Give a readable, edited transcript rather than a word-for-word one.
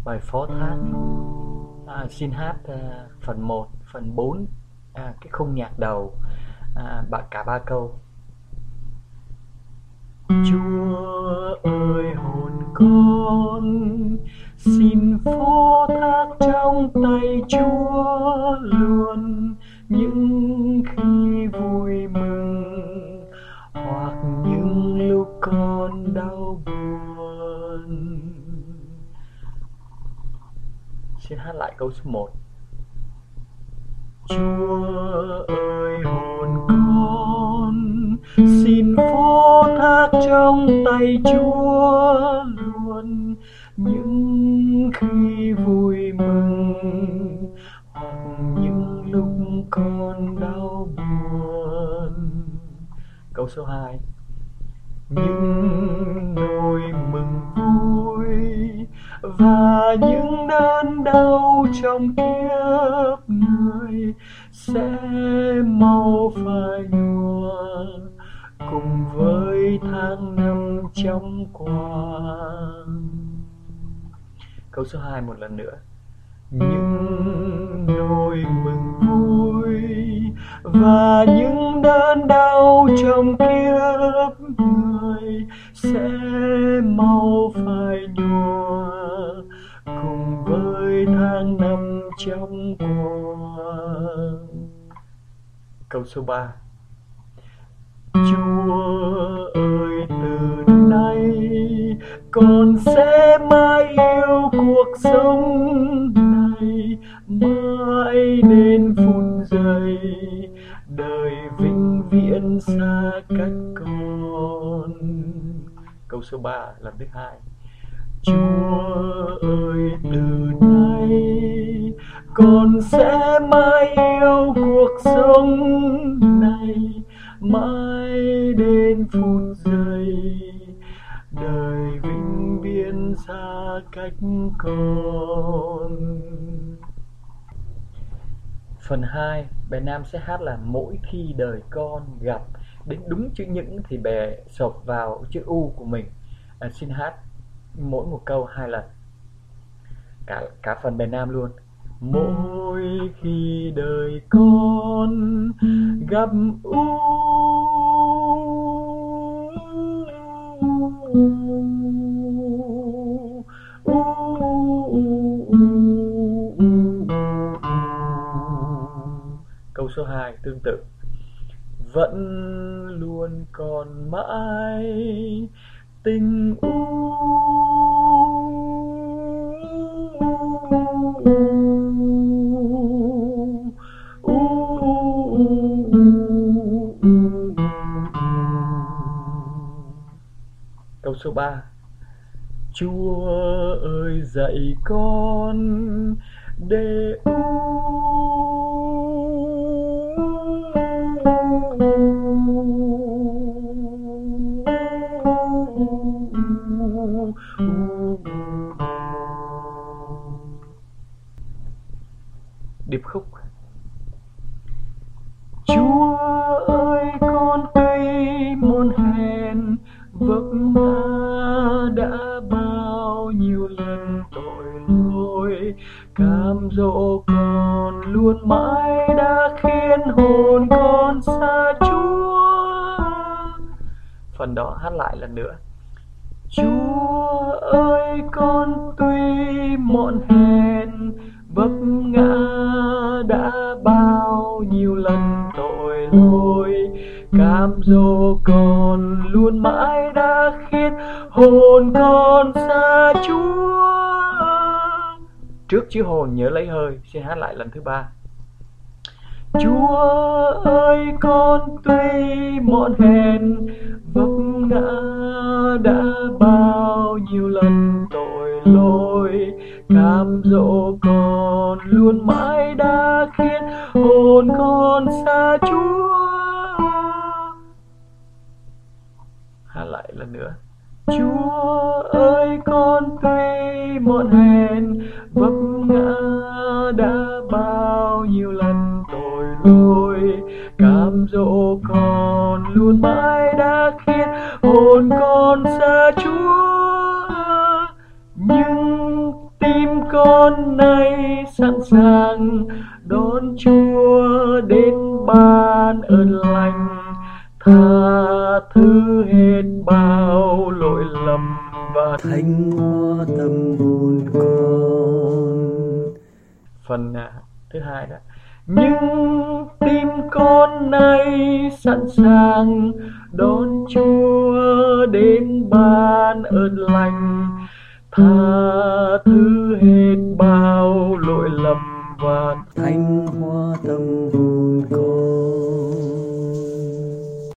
bài phó thác. Xin hát phần 1, phần 4, cái khung nhạc đầu, cả ba câu. Chúa ơi hồn con xin phó thác trong tay Chúa luôn, những khi vui mừng hoặc những lúc con đau buồn. Xin hát lại câu số 1. Chúa ơi hồn con xin phó thác trong tay Chúa luôn, những khi vui mừng hoặc những lúc con đau buồn. Câu số 2. Những nỗi mừng vui và những đớn đau trong kiếp người sẽ mau phai nhòa cùng với tháng năm trong qua. Câu số 2 một lần nữa. Những nỗi mừng vui và những đớn đau trong kiếp người sẽ mau phai nhòa cùng với tháng năm trong qua. Câu số 3. Chúa ơi từ nay con sẽ mãi yêu cuộc sống này, mãi đến phút giây đời vĩnh viễn xa cách con. Câu số 3 lần thứ 2. Chúa ơi từ nay con sẽ mãi yêu cuộc sống này, mãi đến phút giây đời vĩnh viễn xa cách con. Phần 2, bài nam sẽ hát là mỗi khi đời con gặp. Đến đúng chữ những thì bè sộp vào chữ U của mình. Xin hát mỗi một câu 2 lần, cả phần bài nam luôn. Mỗi khi đời con gặp U, Câu số 2 tương tự. Vẫn luôn còn mãi tình u. Câu số 3. Chúa ơi dạy con để điệp khúc. Chúa ơi con tuy muôn hèn vấp ngã đã bao nhiêu lần tội lỗi, cám dỗ con luôn mãi đã khiến hồn con xa Chúa. Phần đó hát lại lần nữa. Chúa ơi con tuy mọn hèn vấp ngã đã bao nhiêu lần tội lỗi, cám dỗ con luôn mãi đã khiến hồn con xa Chúa. Trước chữ hồn nhớ lấy hơi. Xin hát lại lần thứ 3. Chúa ơi con tuy mọn hèn vấp ngã đã bao nhiêu lần tội lỗi, cám dỗ con luôn mãi đã khiến hồn con xa Chúa. Hát lại lần nữa. Chúa ơi con tuy mọn hèn vấp ngã đã bao nhiêu lần tội lỗi, cám dỗ con luôn mãi đã khiến hồn con xa Chúa. Nhưng tim con nay sẵn sàng đón Chúa đến ban ơn lành, tha thứ hết bao lỗi lầm và thánh hóa tâm hồn con. Phần thứ hai đó. Nhưng tim con nay sẵn sàng đón Chúa đến ban ơn lành, tha thứ hết bao lỗi lầm và thánh hóa tâm